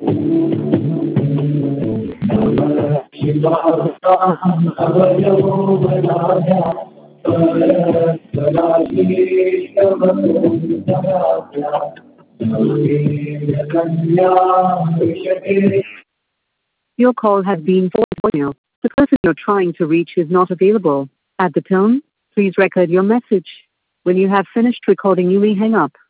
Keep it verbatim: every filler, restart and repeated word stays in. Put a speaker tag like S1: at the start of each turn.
S1: Your call has been forwarded to voicemail. The person you're trying to reach is not available. At the tone, please record your message. When you have finished recording, you may hang up.